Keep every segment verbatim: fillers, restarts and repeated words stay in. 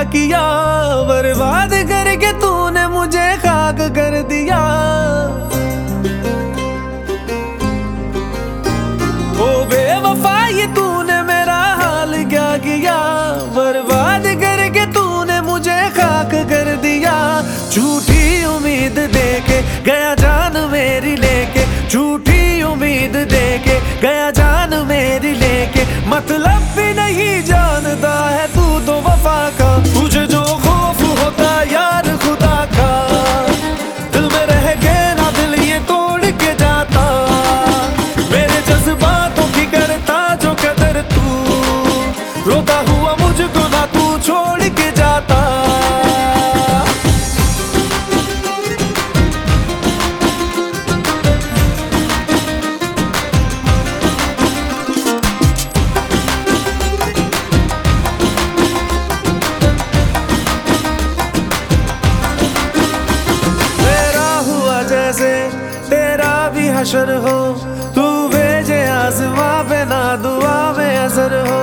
किया, बर्बाद करके तूने मुझे खाक कर दिया। ओ बेवफा ये तूने मेरा हाल क्या किया, बर्बाद करके तूने मुझे खाक कर दिया। झूठी उम्मीद देके गया जान मेरी लेके, झूठी उम्मीद देके गया जान मेरी लेके, मतलब भी नहीं जानता है तू तो वफा का। तुझे जो खौफ होता यार खुदा का, दिल में रह के ना दिल ये तोड़ के जाता। मेरे जज्बातों की करता जो कदर तू, रोता हुआ मुझको ना तू छोड़ के जाता। जैसे तेरा भी हशर हो, तू भेजे आसमां पे ना दुआ में असर हो।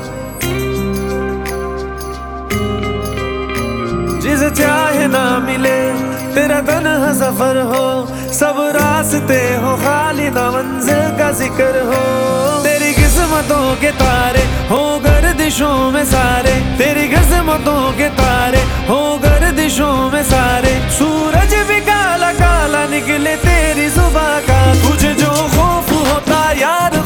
जिसे चाहे ना मिले तेरा तन्हा सफर हो, सब रास्ते हो खाली ना मंजिल का जिक्र हो। तेरी किस्मतों के तारे हो गर्दिशों में सारे, तेरी किस्मतों के तारे हो गर्दिशों में सारे। सूरज भी काला काला निकले तेरी सुबह का, तुझे जो खौफ होता यार